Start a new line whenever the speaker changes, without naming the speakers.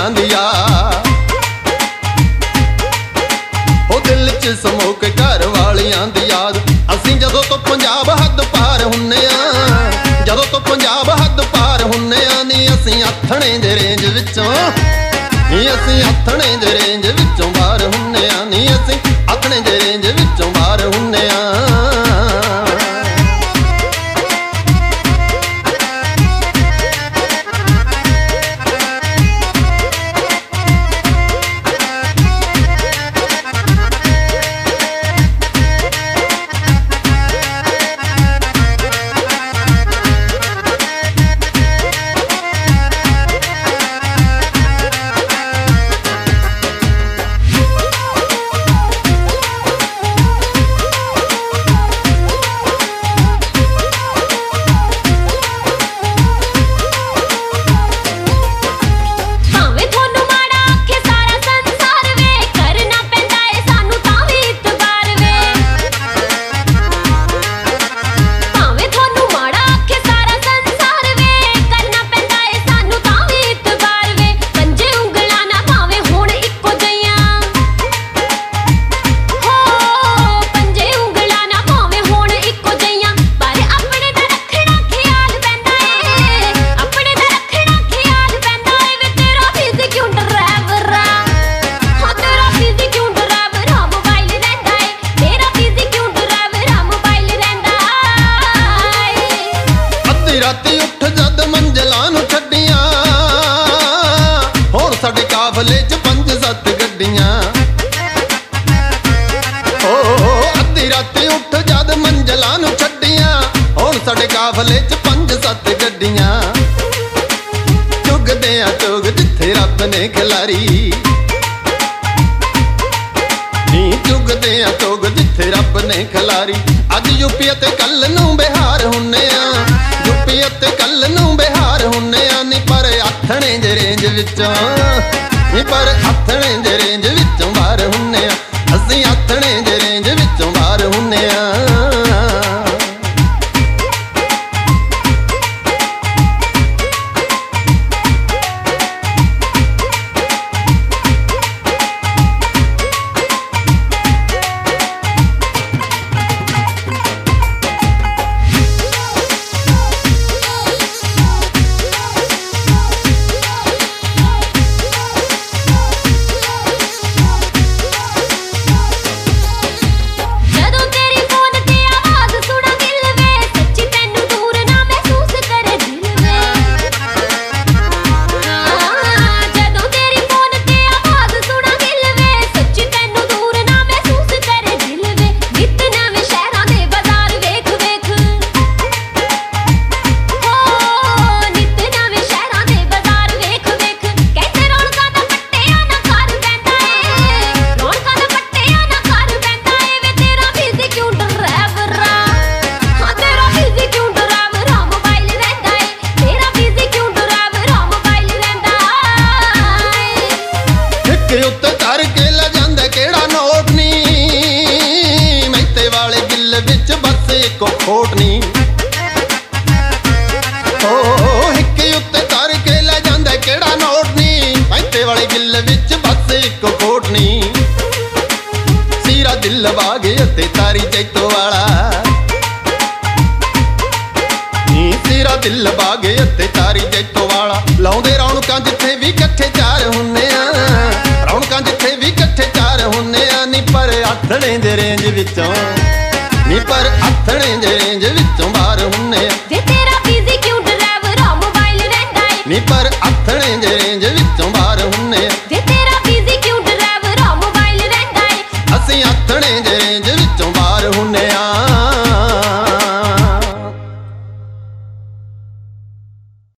ਵਾਲਿਆਂ ਦੀ ਆ ਉਹ ਦਿਲ 'ਚ ਸਮੋ ਕੇ ਘਰ ਵਾਲਿਆਂ ਦੀ ਯਾਦ। ਅਸੀਂ ਜਦੋਂ ਤੋਂ ਪੰਜਾਬ ਹੱਦ ਪਾਰ ਹੁੰਨੇ ਆ, ਜਦੋਂ ਤੋਂ ਪੰਜਾਬ ਹੱਦ ਪਾਰ ਹੁੰਨੇ ਆ ਨੀ ਅਸੀਂ ਆਥਣੇ ਦੇ ਰੇਂਜ ਵਿੱਚੋਂ, ਨੀ ਅਸੀਂ ਆਥਣੇ ਦੇ ਰੇਂਜ ਵਿੱਚੋਂ ਬਾਹਰ ਹੁੰਨੇ ਆ, ਨੀ ਅਸੀਂ ਆਥਣੇ ਦੇ ਰੇਂਜ ਵਿੱਚੋਂ ਬਾਹਰ ਹੁੰਨੇ ਆ। ਰਾਤੀ ਉੱਠ ਜਦ ਮੰਜ਼ਲਾਂ ਨੂੰ ਛੱਡੀਆਂ, ਹੁਣ ਸਾਡੇ ਕਾਫਲੇ 'ਚ 5-7 ਗੱਡੀਆਂ। ਅੱਧੀ ਰਾਤੀ ਉੱਠ ਜਦ ਮੰਜ਼ਲਾਂ ਨੂੰ ਛੱਡੀਆਂ, ਹੁਣ ਸਾਡੇ ਕਾਫਲੇ 'ਚ 5-7 ਗੱਡੀਆਂ। ਚੁਗਦੇ ਆ ਚੁਗ ਜਿੱਥੇ ਰੱਬ ਨੇ ਖਿਲਾਰੀ, ਨੀ ਚੁਗਦੇ ਆ ਚੁਗ ਜਿੱਥੇ ਰੱਬ ਨੇ ਖਿਲਾਰੀ। ਅੱਜ ਯੂਪੀ ਅਤੇ ਕੱਲ ਨੂੰ ਬਿਹਾਰ ਹੁੰਨੇ ਆ, ਯੂਪੀ ਅਤੇ ਕੱਲ ਨੂੰ ਬਿਹਾਰ ਹੁੰਨੇ ਆ ਨੀ ਪਰ ਆਥਣੇ ਦੇ ਰੇਂਜ ਵਿੱਚੋਂ, ਨੀ ਪਰ ਆਥਣੇ ਦੇ ਰੇਂਜ ਵਿੱਚੋਂ ਬਾਹਰ ਹੁੰਨੇ ਆ, ਅਸੀਂ ਆਥਣੇ ਦੇ ਰੇਂਜ ਵਿੱਚੋਂ ਬਾਹਰ ਹੁੰਨੇ ਆ। ਉੱਤੇ ਧਰ ਕੇ ਲੈ ਜਾਂਦਾ ਕਿਹੜਾ ਨੋਟ ਨੀ, ਮਹਿਤੇ ਵਾਲੇ ਗਿੱਲ ਵਿੱਚ ਬਸ ਇੱਕੋ ਖੋਟ ਨੀ। ਹਿੱਕੇ ਉੱਤੇ ਧਰ ਕੇ ਲੈ ਜਾਂਦਾ ਕਿਹੜਾ ਨੋਟ ਨੀ, ਮਹਿਤੇ ਵਾਲੇ ਗਿੱਲ ਵਿੱਚ ਬਸ ਇੱਕੋ ਖੋਟ ਨੀ। ਸੀਰਾ ਦਿਲ ਬਾਗੇ ਅਤੇ ਤਾਰੀ ਜੈਤੋ ਵਾਲਾ, ਨੀ ਸੀਰਾ ਦਿਲ ਬਾਗੇ ਅਤੇ ਤਾਰੀ ਜੈਤੋ ਵਾਲਾ। ਲਾਉਂਦੇ ਰੌਣਕਾਂ ਜਿੱਥੇ ਵੀ